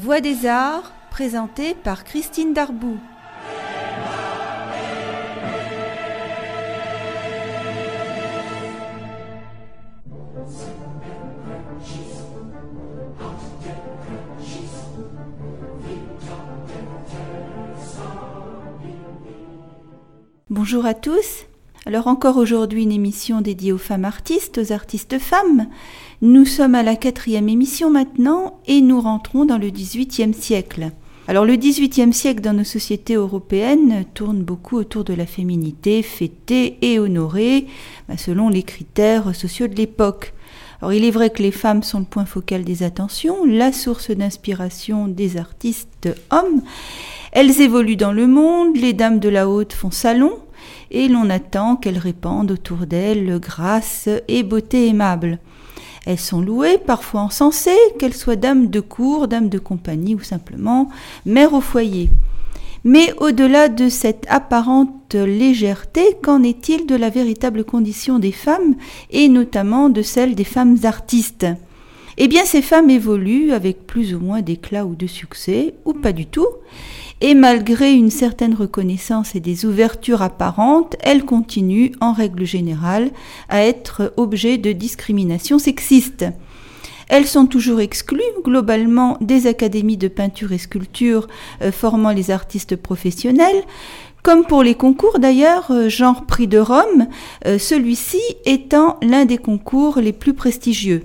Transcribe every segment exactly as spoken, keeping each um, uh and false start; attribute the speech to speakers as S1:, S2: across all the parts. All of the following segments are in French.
S1: Voix des Arts, présentée par Christine Darboux. Bonjour à tous. Alors encore aujourd'hui une émission dédiée aux femmes artistes, aux artistes femmes. Nous sommes à la quatrième émission maintenant et nous rentrons dans le dix-huitième siècle. Alors le dix-huitième siècle dans nos sociétés européennes tourne beaucoup autour de la féminité, fêtée et honorée selon les critères sociaux de l'époque. Alors il est vrai que les femmes sont le point focal des attentions, la source d'inspiration des artistes hommes. Elles évoluent dans le monde, les dames de la haute font salon et l'on attend qu'elles répandent autour d'elles grâce et beauté aimable. Elles sont louées, parfois encensées, qu'elles soient dames de cour, dames de compagnie ou simplement mères au foyer. Mais au-delà de cette apparente légèreté, qu'en est-il de la véritable condition des femmes et notamment de celle des femmes artistes ? Eh bien, ces femmes évoluent avec plus ou moins d'éclat ou de succès, ou pas du tout. Et malgré une certaine reconnaissance et des ouvertures apparentes, elles continuent, en règle générale, à être objet de discrimination sexiste. Elles sont toujours exclues, globalement, des académies de peinture et sculpture euh, formant les artistes professionnels, comme pour les concours d'ailleurs, euh, genre Prix de Rome, euh, celui-ci étant l'un des concours les plus prestigieux.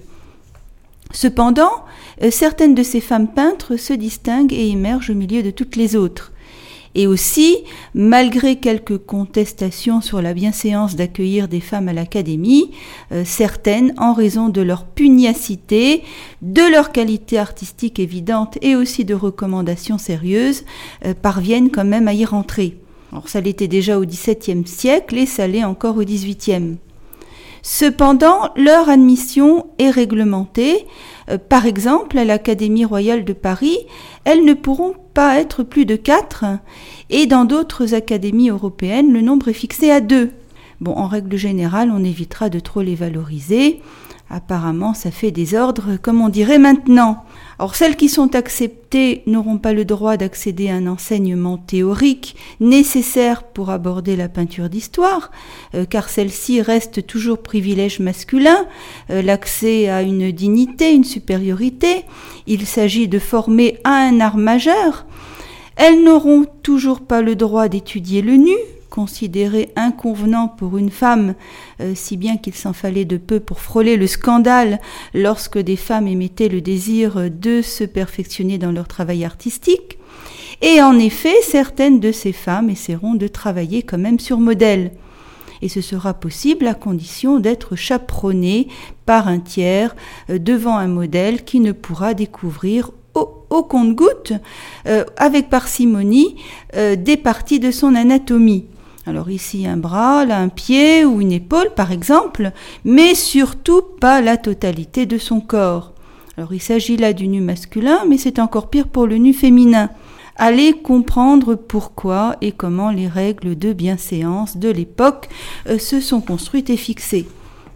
S1: Cependant, euh, certaines de ces femmes peintres se distinguent et émergent au milieu de toutes les autres. Et aussi, malgré quelques contestations sur la bienséance d'accueillir des femmes à l'académie, euh, certaines, en raison de leur pugnacité, de leur qualité artistique évidente et aussi de recommandations sérieuses, euh, parviennent quand même à y rentrer. Alors ça l'était déjà au dix-septième siècle et ça l'est encore au dix-huitième. Cependant, leur admission est réglementée. Euh, par exemple, à l'Académie royale de Paris, elles ne pourront pas être plus de quatre, et dans d'autres académies européennes, le nombre est fixé à deux. Bon, en règle générale, on évitera de trop les valoriser. Apparemment, ça fait désordre, comme on dirait maintenant. Or, celles qui sont acceptées n'auront pas le droit d'accéder à un enseignement théorique nécessaire pour aborder la peinture d'histoire, euh, car celle-ci reste toujours privilège masculin, euh, l'accès à une dignité, une supériorité. Il s'agit de former à un art majeur. Elles n'auront toujours pas le droit d'étudier le nu, considéré inconvenant pour une femme, euh, si bien qu'il s'en fallait de peu pour frôler le scandale lorsque des femmes émettaient le désir de se perfectionner dans leur travail artistique. Et en effet, certaines de ces femmes essaieront de travailler quand même sur modèle. Et ce sera possible à condition d'être chaperonnées par un tiers euh, devant un modèle qui ne pourra découvrir au, au compte-gouttes, euh, avec parcimonie, euh, des parties de son anatomie. Alors ici un bras, là un pied ou une épaule par exemple, mais surtout pas la totalité de son corps. Alors il s'agit là du nu masculin, mais c'est encore pire pour le nu féminin. Allez comprendre pourquoi et comment les règles de bienséance de l'époque euh, se sont construites et fixées.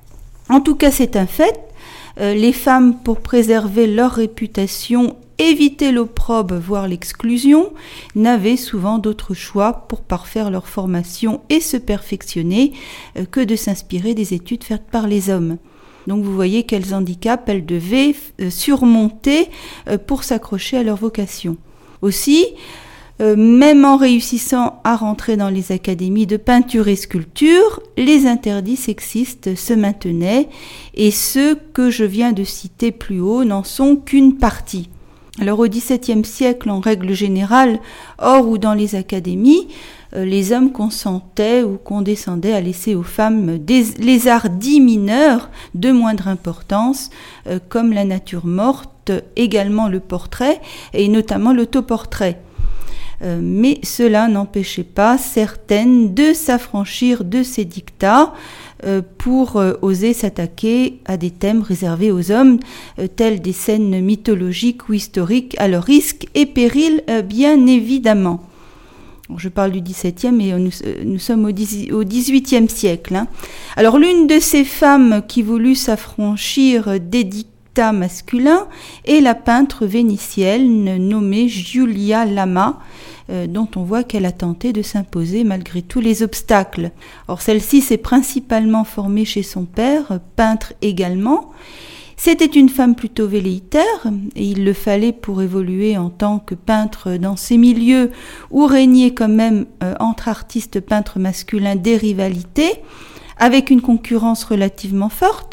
S1: En tout cas c'est un fait, euh, les femmes pour préserver leur réputation, éviter l'opprobre, voire l'exclusion, n'avaient souvent d'autre choix pour parfaire leur formation et se perfectionner euh, que de s'inspirer des études faites par les hommes. Donc vous voyez quels handicaps elles devaient euh, surmonter euh, pour s'accrocher à leur vocation. Aussi, euh, même en réussissant à rentrer dans les académies de peinture et sculpture, les interdits sexistes se maintenaient et ceux que je viens de citer plus haut n'en sont qu'une partie. Alors au dix-septième siècle, en règle générale, hors ou dans les académies, euh, les hommes consentaient ou condescendaient à laisser aux femmes des, les arts dits mineurs de moindre importance, euh, comme la nature morte, également le portrait et notamment l'autoportrait. Euh, mais cela n'empêchait pas certaines de s'affranchir de ces dictats euh, pour euh, oser s'attaquer à des thèmes réservés aux hommes, euh, tels des scènes mythologiques ou historiques, à leur risque et péril, euh, bien évidemment. Je parle du dix-septième et nous, nous sommes au dix-huitième siècle. Hein. Alors l'une de ces femmes qui voulut s'affranchir des dictats habitat masculin et la peintre vénitienne nommée Giulia Lama, euh, dont on voit qu'elle a tenté de s'imposer malgré tous les obstacles. Or, celle-ci s'est principalement formée chez son père, peintre également. C'était une femme plutôt velléitaire, et il le fallait pour évoluer en tant que peintre dans ces milieux où régnaient quand même euh, entre artistes peintres masculins des rivalités, avec une concurrence relativement forte.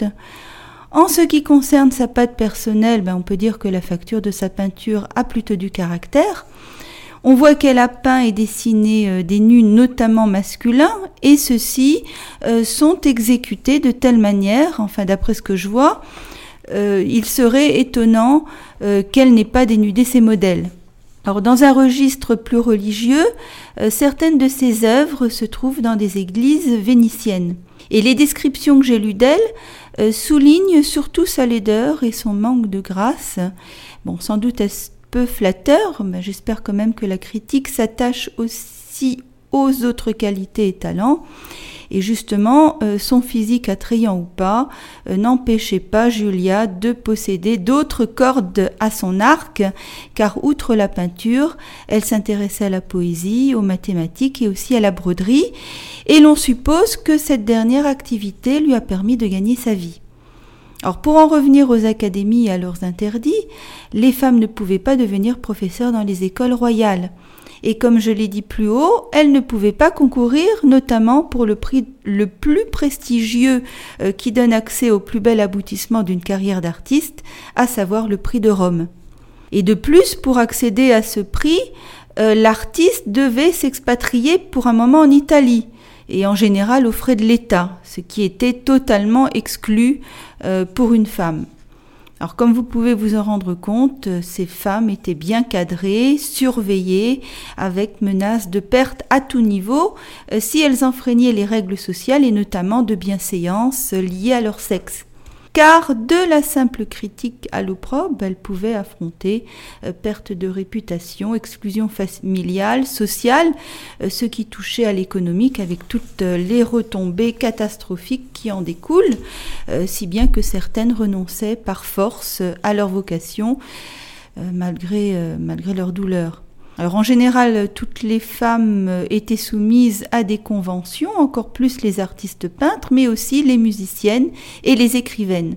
S1: En ce qui concerne sa patte personnelle, ben on peut dire que la facture de sa peinture a plutôt du caractère. On voit qu'elle a peint et dessiné euh, des nus notamment masculins, et ceux-ci euh, sont exécutés de telle manière, enfin d'après ce que je vois, Euh, il serait étonnant euh, qu'elle n'ait pas dénudé ses modèles. Alors, dans un registre plus religieux, euh, certaines de ses œuvres se trouvent dans des églises vénitiennes. Et les descriptions que j'ai lues d'elle euh, soulignent surtout sa laideur et son manque de grâce. Bon, sans doute est-ce peu flatteur, mais j'espère quand même que la critique s'attache aussi aux autres qualités et talents. Et justement, euh, son physique attrayant ou pas, euh, n'empêchait pas Giulia de posséder d'autres cordes à son arc, car outre la peinture, elle s'intéressait à la poésie, aux mathématiques et aussi à la broderie, et l'on suppose que cette dernière activité lui a permis de gagner sa vie. Alors, pour en revenir aux académies et à leurs interdits, les femmes ne pouvaient pas devenir professeurs dans les écoles royales. Et comme je l'ai dit plus haut, elle ne pouvait pas concourir, notamment pour le prix le plus prestigieux euh, qui donne accès au plus bel aboutissement d'une carrière d'artiste, à savoir le prix de Rome. Et de plus, pour accéder à ce prix, euh, l'artiste devait s'expatrier pour un moment en Italie, et en général aux frais de l'État, ce qui était totalement exclu euh, pour une femme. Alors, comme vous pouvez vous en rendre compte, ces femmes étaient bien cadrées, surveillées, avec menace de perte à tout niveau, euh, si elles enfreignaient les règles sociales et notamment de bienséance liées à leur sexe. Car de la simple critique à l'opprobre, elles pouvaient affronter euh, perte de réputation, exclusion familiale, sociale, euh, ce qui touchait à l'économique avec toutes les retombées catastrophiques qui en découlent, euh, si bien que certaines renonçaient par force à leur vocation, euh, malgré, euh, malgré leur douleur. Alors en général, toutes les femmes étaient soumises à des conventions, encore plus les artistes peintres, mais aussi les musiciennes et les écrivaines.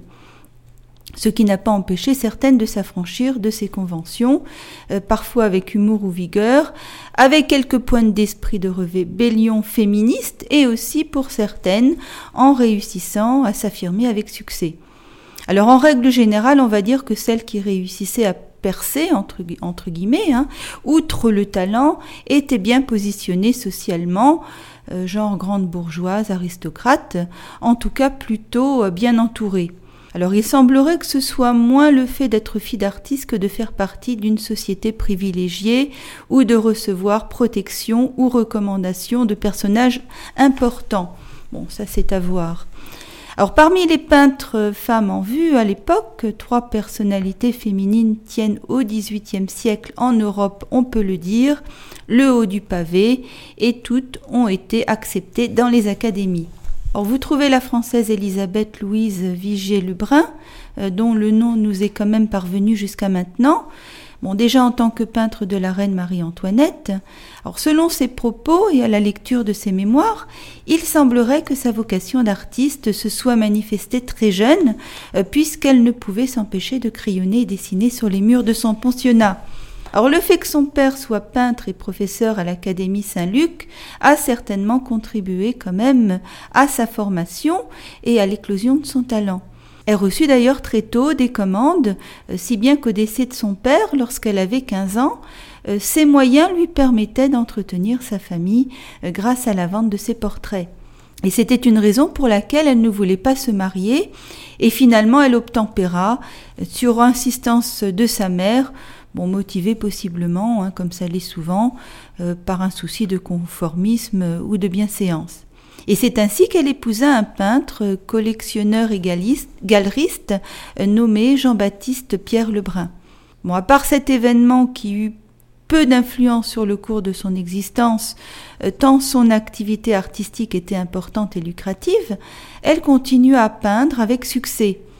S1: Ce qui n'a pas empêché certaines de s'affranchir de ces conventions, euh, parfois avec humour ou vigueur, avec quelques pointes d'esprit de rébellion féministe, et aussi pour certaines en réussissant à s'affirmer avec succès. Alors en règle générale, on va dire que celles qui réussissaient à percée, entre, entre guillemets, hein, outre le talent, était bien positionnée socialement, euh, genre grande bourgeoise, aristocrate, en tout cas plutôt euh, bien entourée. Alors il semblerait que ce soit moins le fait d'être fille d'artiste que de faire partie d'une société privilégiée ou de recevoir protection ou recommandation de personnages importants. Bon, ça c'est à voir. Alors, parmi les peintres femmes en vue à l'époque, trois personnalités féminines tiennent au dix-huitième siècle en Europe, on peut le dire, le haut du pavé, et toutes ont été acceptées dans les académies. Alors, vous trouvez la française Élisabeth Louise Vigée-Lebrun, euh, dont le nom nous est quand même parvenu jusqu'à maintenant. Bon, déjà en tant que peintre de la reine Marie-Antoinette. Alors, selon ses propos et à la lecture de ses mémoires, il semblerait que sa vocation d'artiste se soit manifestée très jeune, euh, puisqu'elle ne pouvait s'empêcher de crayonner et dessiner sur les murs de son pensionnat. Alors, le fait que son père soit peintre et professeur à l'Académie Saint-Luc a certainement contribué quand même à sa formation et à l'éclosion de son talent. Elle reçut d'ailleurs très tôt des commandes, si bien qu'au décès de son père, lorsqu'elle avait quinze ans, ses moyens lui permettaient d'entretenir sa famille grâce à la vente de ses portraits. Et c'était une raison pour laquelle elle ne voulait pas se marier, et finalement elle obtempéra sur insistance de sa mère, bon, motivée possiblement, hein, comme ça l'est souvent, euh, par un souci de conformisme ou de bienséance. Et c'est ainsi qu'elle épousa un peintre, collectionneur et galeriste nommé Jean-Baptiste Pierre Lebrun. Bon, à part cet événement qui eut peu d'influence sur le cours de son existence, tant son activité artistique était importante et lucrative, elle continua à peindre avec succès.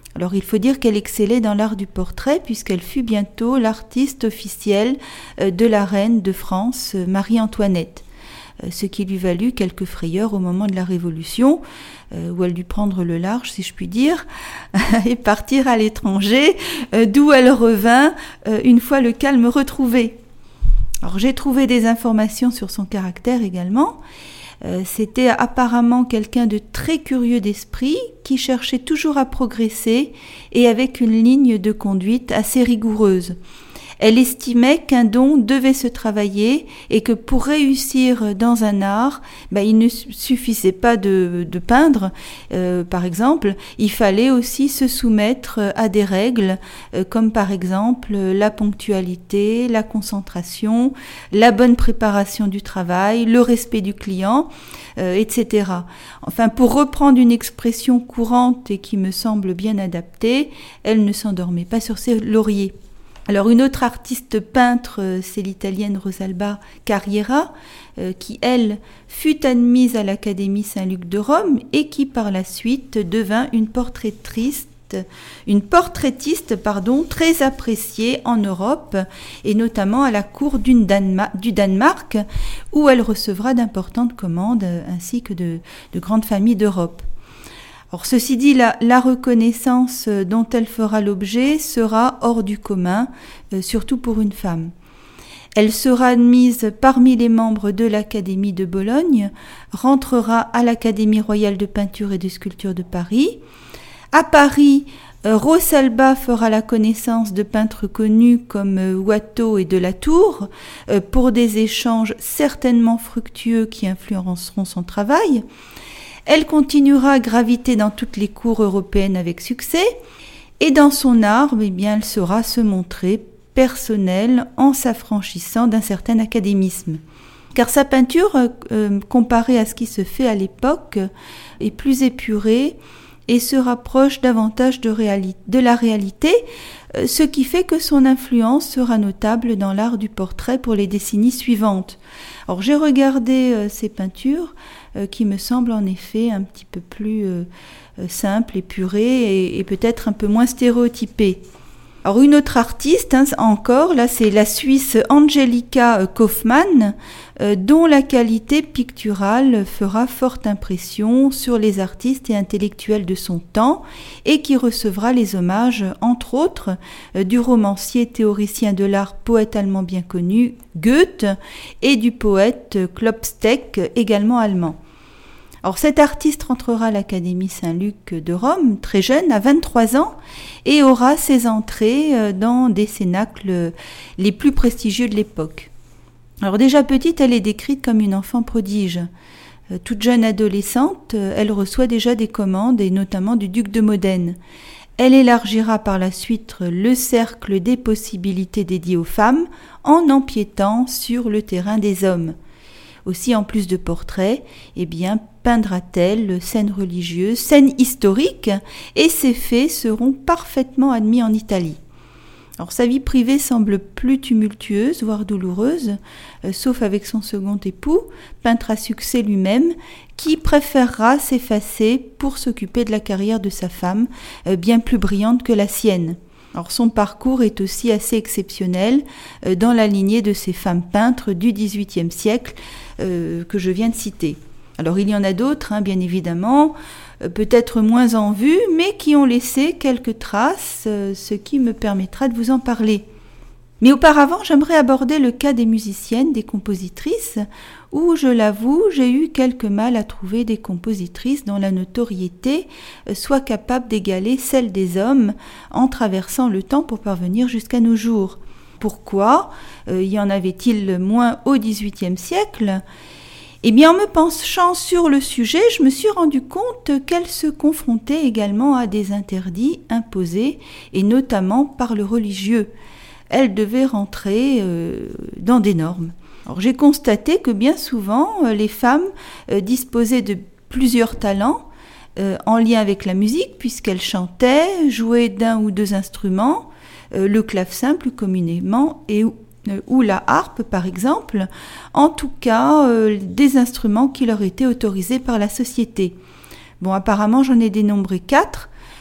S1: Alors il faut dire qu'elle excellait dans l'art du portrait puisqu'elle fut bientôt l'artiste officielle de la reine de France, Marie-Antoinette. Ce qui lui valut quelques frayeurs au moment de la Révolution, euh, où elle dut prendre le large, si je puis dire, et partir à l'étranger, euh, d'où elle revint euh, une fois le calme retrouvé. Alors j'ai trouvé des informations sur son caractère également. Euh, c'était apparemment quelqu'un de très curieux d'esprit, qui cherchait toujours à progresser et avec une ligne de conduite assez rigoureuse. Elle estimait qu'un don devait se travailler et que pour réussir dans un art, ben, il ne suffisait pas de, de peindre, euh, par exemple, il fallait aussi se soumettre à des règles, euh, comme par exemple la ponctualité, la concentration, la bonne préparation du travail, le respect du client, euh, et cetera. Enfin, pour reprendre une expression courante et qui me semble bien adaptée, elle ne s'endormait pas sur ses lauriers. Alors une autre artiste peintre, c'est l'italienne Rosalba Carriera, euh, qui elle fut admise à l'Académie Saint-Luc de Rome et qui par la suite devint une portraitiste, une portraitiste pardon, très appréciée en Europe et notamment à la cour du, Danma- du Danemark où elle recevra d'importantes commandes ainsi que de, de grandes familles d'Europe. Or, ceci dit, la, la reconnaissance dont elle fera l'objet sera hors du commun, euh, surtout pour une femme. Elle sera admise parmi les membres de l'Académie de Bologne, rentrera à l'Académie royale de peinture et de sculpture de Paris. À Paris, euh, Rosalba fera la connaissance de peintres connus comme euh, Watteau et Delatour, euh, pour des échanges certainement fructueux qui influenceront son travail. Elle continuera à graviter dans toutes les cours européennes avec succès et dans son art, eh bien, elle saura se montrer personnelle en s'affranchissant d'un certain académisme. Car sa peinture, euh, comparée à ce qui se fait à l'époque, est plus épurée et se rapproche davantage de, réali- de la réalité, euh, ce qui fait que son influence sera notable dans l'art du portrait pour les décennies suivantes. Alors j'ai regardé euh, ces peintures euh, qui me semblent en effet un petit peu plus euh, euh, simples, épurées et, et peut-être un peu moins stéréotypées. Alors une autre artiste hein, encore, là c'est la Suisse Angelika Kaufmann, euh, dont la qualité picturale fera forte impression sur les artistes et intellectuels de son temps et qui recevra les hommages, entre autres, euh, du romancier théoricien de l'art, poète allemand bien connu, Goethe, et du poète Klopstock, également allemand. Alors cet artiste rentrera à l'Académie Saint-Luc de Rome, très jeune, à vingt-trois ans, et aura ses entrées dans des cénacles les plus prestigieux de l'époque. Alors déjà petite, elle est décrite comme une enfant prodige. Toute jeune adolescente, elle reçoit déjà des commandes, et notamment du duc de Modène. Elle élargira par la suite le cercle des possibilités dédiées aux femmes en empiétant sur le terrain des hommes. Aussi, en plus de portraits, eh bien, peindra-t-elle scènes religieuses, scènes historiques, et ces faits seront parfaitement admis en Italie. Alors, sa vie privée semble plus tumultueuse, voire douloureuse, euh, sauf avec son second époux, peintre à succès lui-même, qui préférera s'effacer pour s'occuper de la carrière de sa femme, euh, bien plus brillante que la sienne. Alors son parcours est aussi assez exceptionnel euh, dans la lignée de ces femmes peintres du dix-huitième siècle euh, que je viens de citer. Alors il y en a d'autres, hein, bien évidemment, euh, peut-être moins en vue, mais qui ont laissé quelques traces, euh, ce qui me permettra de vous en parler. Mais auparavant, j'aimerais aborder le cas des musiciennes, des compositrices, où, je l'avoue, j'ai eu quelque mal à trouver des compositrices dont la notoriété soit capable d'égaler celle des hommes en traversant le temps pour parvenir jusqu'à nos jours. Pourquoi euh, y en avait-il moins au dix-huitième siècle ? Eh bien, en me penchant sur le sujet, je me suis rendu compte qu'elles se confrontaient également à des interdits imposés, et notamment par le religieux. Elle devait rentrer euh, dans des normes. Alors, j'ai constaté que bien souvent, euh, les femmes euh, disposaient de plusieurs talents euh, en lien avec la musique, puisqu'elles chantaient, jouaient d'un ou deux instruments, euh, le clavecin plus communément, et, euh, ou la harpe par exemple, en tout cas euh, des instruments qui leur étaient autorisés par la société. Bon, apparemment, j'en ai dénombré quatre.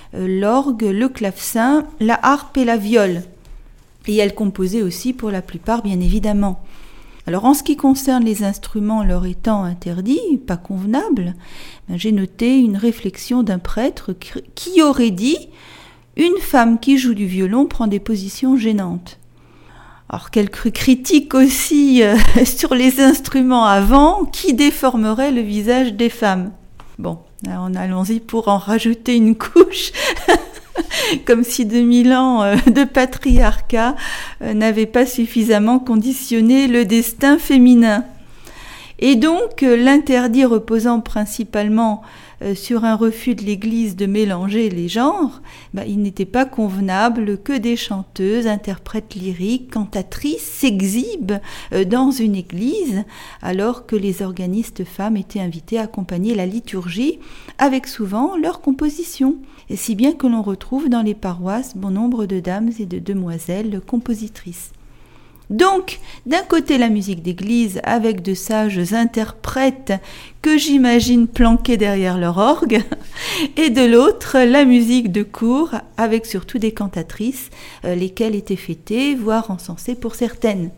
S1: euh, l'orgue, le clavecin, la harpe et la viole. Et elle composait aussi pour la plupart, bien évidemment. Alors en ce qui concerne les instruments leur étant interdits, pas convenables, ben, j'ai noté une réflexion d'un prêtre qui aurait dit « Une femme qui joue du violon prend des positions gênantes ». Alors quelques critiques aussi euh, sur les instruments avant qui déformeraient le visage des femmes. Bon, alors, allons-y pour en rajouter une couche. Comme si deux mille ans euh, de patriarcat euh, n'avaient pas suffisamment conditionné le destin féminin. Et donc, euh, l'interdit reposant principalement euh, sur un refus de l'Église de mélanger les genres, bah, il n'était pas convenable que des chanteuses, interprètes lyriques, cantatrices s'exhibent euh, dans une église, alors que les organistes femmes étaient invitées à accompagner la liturgie avec souvent leurs compositions. Et si bien que l'on retrouve dans les paroisses bon nombre de dames et de demoiselles compositrices. Donc, d'un côté la musique d'église avec de sages interprètes que j'imagine planqués derrière leur orgue, et de l'autre la musique de cour avec surtout des cantatrices, euh, lesquelles étaient fêtées, voire encensées pour certaines.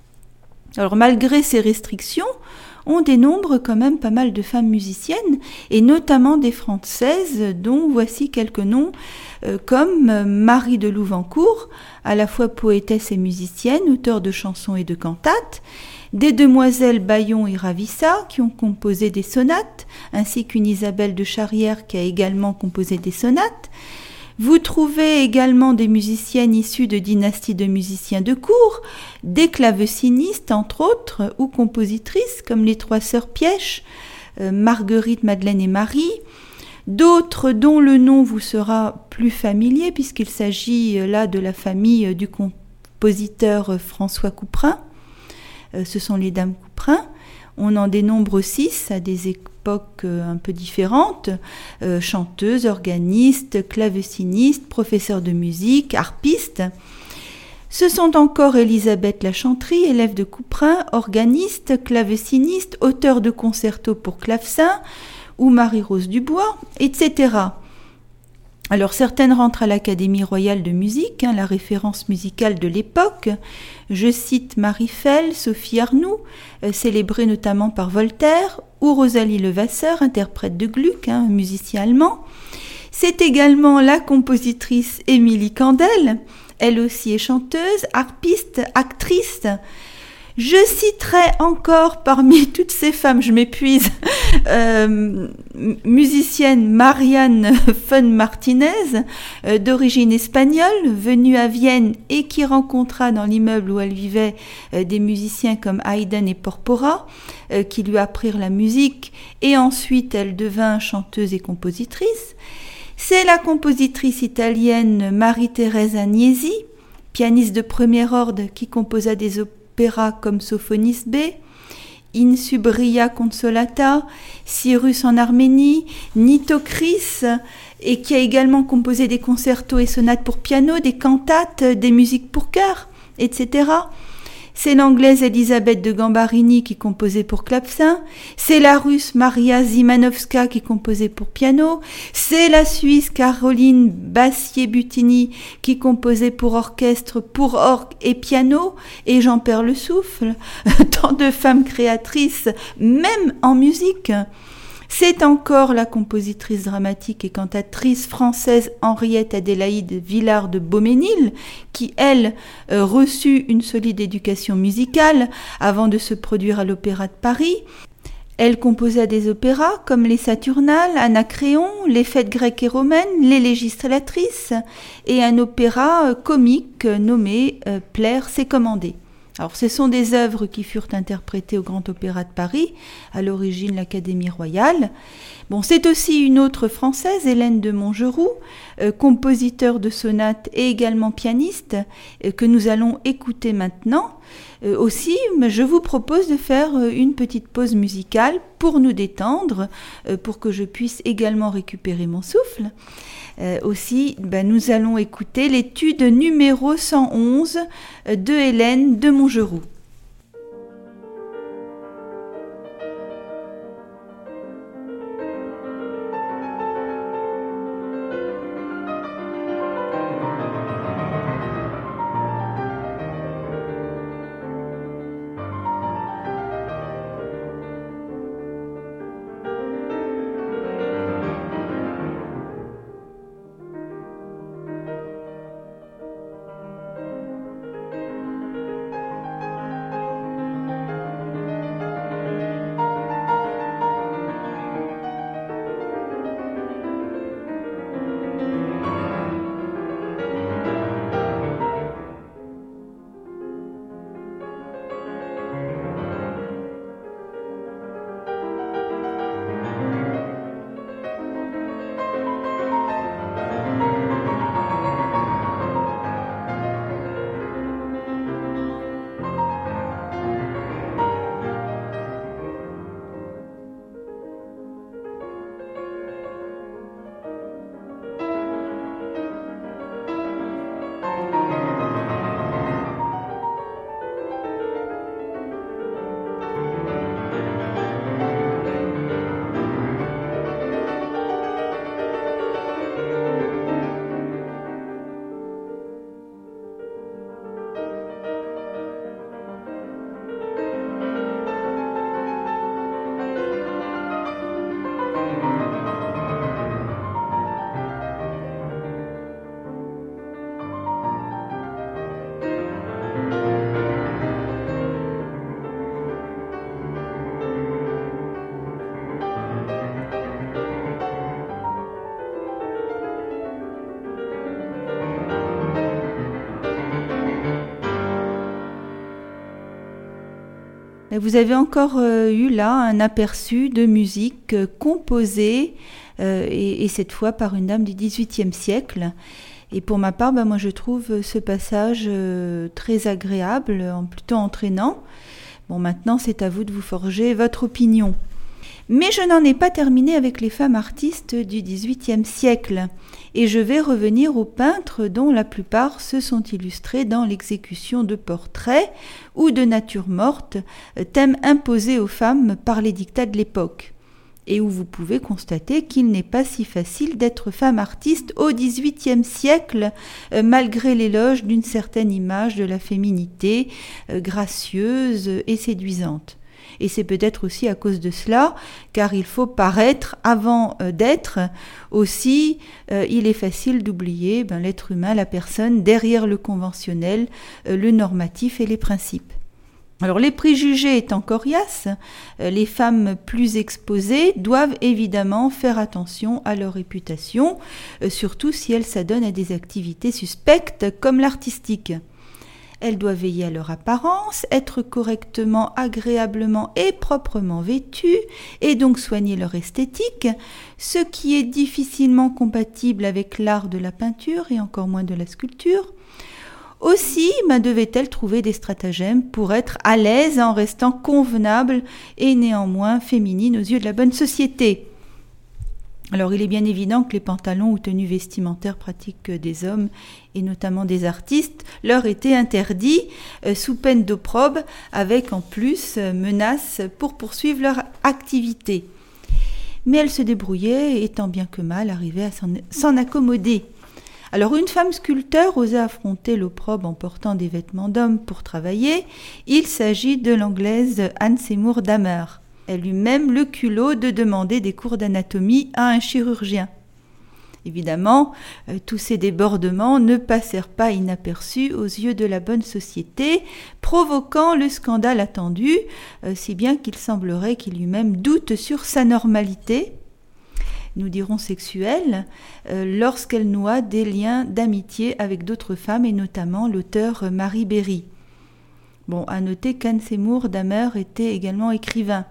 S1: Alors malgré ces restrictions, on dénombre quand même pas mal de femmes musiciennes, et notamment des françaises, dont voici quelques noms, euh, comme Marie de Louvancourt, à la fois poétesse et musicienne, auteure de chansons et de cantates, des demoiselles Bayon et Ravissa, qui ont composé des sonates, ainsi qu'une Isabelle de Charrière, qui a également composé des sonates. Vous trouvez également des musiciennes issues de dynasties de musiciens de cour, des clavecinistes entre autres, ou compositrices comme les trois sœurs Pièche, euh, Marguerite, Madeleine et Marie, d'autres dont le nom vous sera plus familier puisqu'il s'agit euh, là de la famille euh, du compositeur euh, François Couperin, euh, ce sont les dames Couperin. On en dénombre six à des époques un peu différentes, euh, chanteuses, organistes, clavecinistes, professeurs de musique, harpistes. Ce sont encore Elisabeth Lachantry, élève de Couperin, organiste, claveciniste, auteur de concertos pour clavecin, ou Marie-Rose Dubois, et cetera. Alors certaines rentrent à l'Académie royale de musique, hein, la référence musicale de l'époque. Je cite Marie Fell, Sophie Arnoux, euh, célébrée notamment par Voltaire, ou Rosalie Levasseur, interprète de Gluck, hein, musicien allemand. C'est également la compositrice Émilie Candel, elle aussi est chanteuse, harpiste, actrice. Je citerai encore parmi toutes ces femmes, je m'épuise, euh, musicienne Marianne Fun Martinez, euh, d'origine espagnole, venue à Vienne et qui rencontra dans l'immeuble où elle vivait euh, des musiciens comme Haydn et Porpora, euh, qui lui apprirent la musique, et ensuite elle devint chanteuse et compositrice. C'est la compositrice italienne Marie-Thérèse Agnesi, pianiste de premier ordre qui composa des opéras opéras comme Sophonis B, In Subria Consolata, Cyrus en Arménie, Nitocris, et qui a également composé des concertos et sonates pour piano, des cantates, des musiques pour chœur, et cetera. C'est l'anglaise Elisabeth de Gambarini qui composait pour clavecin, c'est la russe Maria Zimanovska qui composait pour piano, c'est la suisse Caroline Bassier-Butini qui composait pour orchestre, pour orgue et piano, et j'en perds le souffle, tant de femmes créatrices, même en musique. C'est encore la compositrice dramatique et cantatrice française Henriette Adélaïde Villard de Beauménil qui, elle, euh, reçut une solide éducation musicale avant de se produire à l'Opéra de Paris. Elle composa des opéras comme les Saturnales, Anacréon, les Fêtes grecques et romaines, les Législatrices et un opéra euh, comique nommé euh, Plaire c'est commander. Alors, ce sont des œuvres qui furent interprétées au Grand Opéra de Paris, à l'origine l'Académie royale. Bon, c'est aussi une autre Française, Hélène de Montgeroux, euh, compositeur de sonates et également pianiste, euh, que nous allons écouter maintenant. Euh, aussi, je vous propose de faire euh, une petite pause musicale pour nous détendre, euh, pour que je puisse également récupérer mon souffle. Euh, aussi, ben, nous allons écouter l'étude numéro cent onze euh, de Hélène de Montgeroux. Vous avez encore euh, eu là un aperçu de musique euh, composée euh, et, et cette fois par une dame du dix-huitième siècle. Et pour ma part, ben, moi je trouve ce passage euh, très agréable, plutôt entraînant. Bon, maintenant c'est à vous de vous forger votre opinion. Mais je n'en ai pas terminé avec les femmes artistes du dix-huitième siècle. Et je vais revenir aux peintres dont la plupart se sont illustrés dans l'exécution de portraits ou de natures mortes, thème imposé aux femmes par les dictats de l'époque. Et où vous pouvez constater qu'il n'est pas si facile d'être femme artiste au dix-huitième siècle, euh, malgré l'éloge d'une certaine image de la féminité, euh, gracieuse et séduisante. Et c'est peut-être aussi à cause de cela, car il faut paraître avant euh, d'être. Aussi, euh, il est facile d'oublier ben, l'être humain, la personne, derrière le conventionnel, euh, le normatif et les principes. Alors les préjugés étant coriaces, euh, les femmes plus exposées doivent évidemment faire attention à leur réputation, euh, surtout si elles s'adonnent à des activités suspectes comme l'artistique. Elles doivent veiller à leur apparence, être correctement, agréablement et proprement vêtues, et donc soigner leur esthétique, ce qui est difficilement compatible avec l'art de la peinture et encore moins de la sculpture. Aussi, ben, devait-elle trouver des stratagèmes pour être à l'aise en restant convenable et néanmoins féminine aux yeux de la bonne société. Alors, il est bien évident que les pantalons ou tenues vestimentaires pratiques des hommes, et notamment des artistes, leur étaient interdits euh, sous peine d'opprobre, avec en plus euh, menaces pour poursuivre leur activité. Mais elles se débrouillaient et tant bien que mal arrivaient à s'en, s'en accommoder. Alors, une femme sculpteur osait affronter l'opprobre en portant des vêtements d'homme pour travailler. Il s'agit de l'anglaise Anne Seymour Damer. Elle eut même le culot de demander des cours d'anatomie à un chirurgien. Évidemment, euh, tous ces débordements ne passèrent pas inaperçus aux yeux de la bonne société, provoquant le scandale attendu, euh, si bien qu'il semblerait qu'il y eût même doute sur sa normalité, nous dirons sexuelle, euh, lorsqu'elle noua des liens d'amitié avec d'autres femmes, et notamment l'auteur Marie Berry. Bon, à noter qu'Anne Seymour Damer était également écrivain.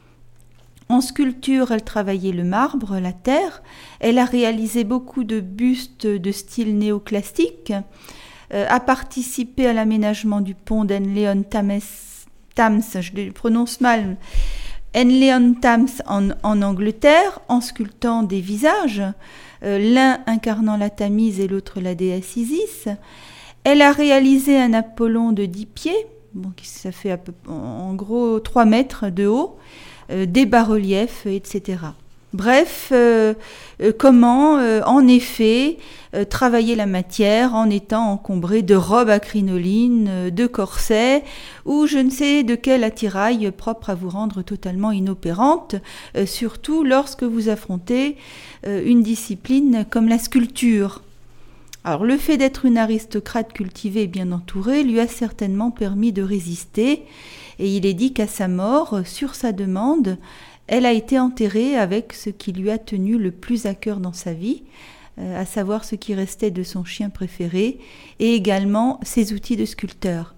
S1: En sculpture, elle travaillait le marbre, la terre. Elle a réalisé beaucoup de bustes de style néoclassique, euh, a participé à l'aménagement du pont d'Henley Thames, Thames, je le prononce mal, Henley Thames en, en Angleterre, en sculptant des visages, euh, l'un incarnant la Tamise et l'autre la déesse Isis. Elle a réalisé un Apollon de dix pieds, bon, ça fait à peu, en gros trois mètres de haut, euh, des bas-reliefs, et cetera. Bref, euh, euh, comment, euh, en effet, euh, travailler la matière en étant encombré de robes à crinoline, euh, de corsets, ou je ne sais de quel attirail propre à vous rendre totalement inopérante, euh, surtout lorsque vous affrontez euh, une discipline comme la sculpture. Alors, le fait d'être une aristocrate cultivée et bien entourée lui a certainement permis de résister, et il est dit qu'à sa mort, sur sa demande, elle a été enterrée avec ce qui lui a tenu le plus à cœur dans sa vie, euh, à savoir ce qui restait de son chien préféré, et également ses outils de sculpteur.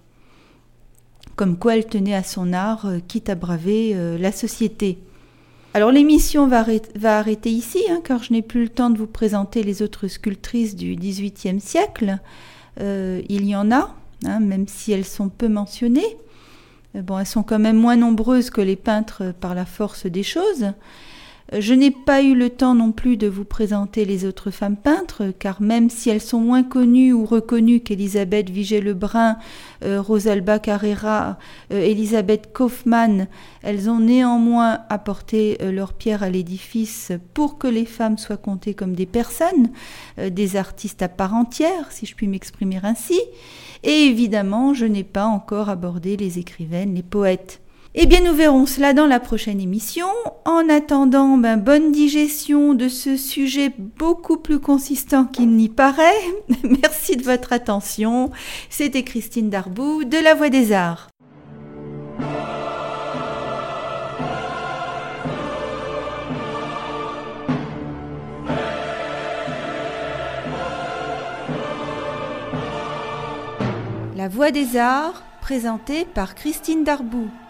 S1: Comme quoi elle tenait à son art, euh, quitte à braver euh, la société. Alors l'émission va, arrêt- va arrêter ici, hein, car je n'ai plus le temps de vous présenter les autres sculptrices du dix-huitième siècle. Euh, il y en a, hein, même si elles sont peu mentionnées. Euh, bon, elles sont quand même moins nombreuses que les peintres par la force des choses. Euh, je n'ai pas eu le temps non plus de vous présenter les autres femmes peintres, car même si elles sont moins connues ou reconnues qu'Elisabeth Vigée-Lebrun, euh, Rosalba Carrera, euh, Elisabeth Kaufmann, elles ont néanmoins apporté euh, leur pierre à l'édifice pour que les femmes soient comptées comme des personnes, euh, des artistes à part entière, si je puis m'exprimer ainsi. Et évidemment, je n'ai pas encore abordé les écrivaines, les poètes. Eh bien, nous verrons cela dans la prochaine émission. En attendant, ben, bonne digestion de ce sujet beaucoup plus consistant qu'il n'y paraît. Merci de votre attention. C'était Christine Darboux de La Voix des Arts. La Voix des Arts, présentée par Christine Darboux.